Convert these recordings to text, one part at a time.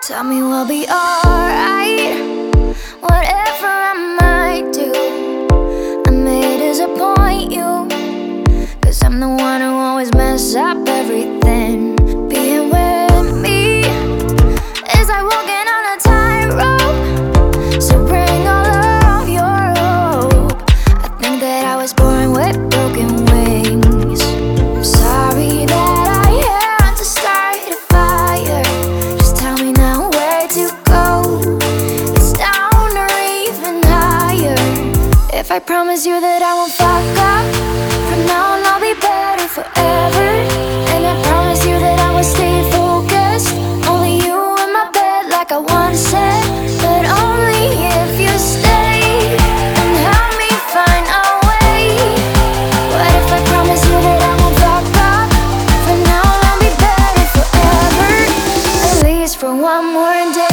Tell me we'll be alright, whatever I might do. I may disappoint you, 'cause I'm the one who always mess up everything. Being with me is like walking on a tightrope, so bring all of your hope. I think that I was born with broken wings. I'm sorry that I had to start a fire. Just tell me now where to go. It's down or even higher. If I promise you that I won't fuck up, from now on I'll be better forever. And I promise you that I will stay focused. Only you in my bed like I once said, but only if you stay and help me find a way. What if I promise you that I won't fuck up? From now on I'll be better forever, at least for one more day.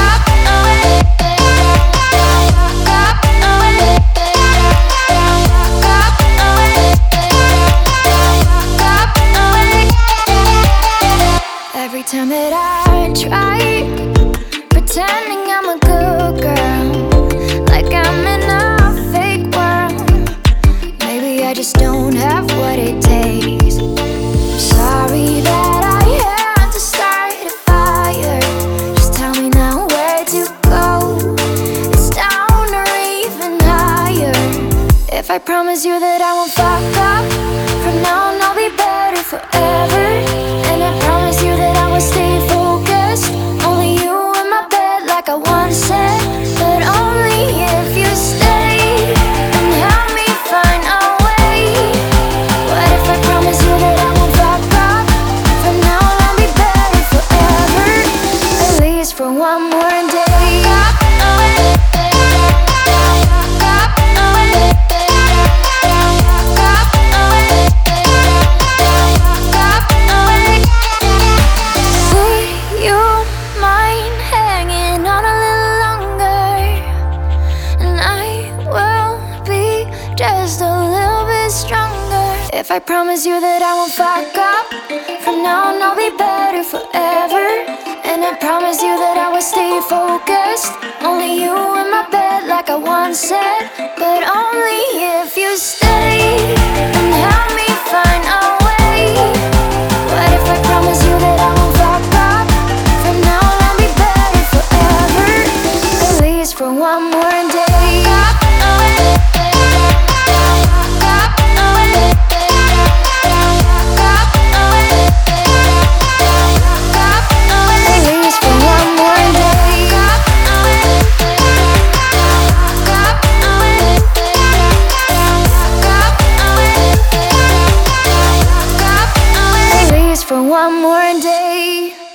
Every time that I try pretending I'm a good girl, like I'm in a fake world, maybe I just don't have what it takes. I'm sorry that I had to start a fire. Just tell me now where to go. It's down or even higher. If I promise you that I won't fuck up, from now on I'll be better forever. And I promise you that I will stay focused. Only you in my bed like I once said, but only if you stay and help me find a way. What if I promise you that I won't fuck up? From now on I'll be better forever, at least for one more day. Just a little bit stronger. If I promise you that I won't fuck up, from now on I'll be better forever. And I promise you that I will stay focused. Only you in my bed like I once said, but only if you stay and help me find a way. What if I promise you that I won't fuck up? From now on I'll be better forever, at least for one more day. For one more day.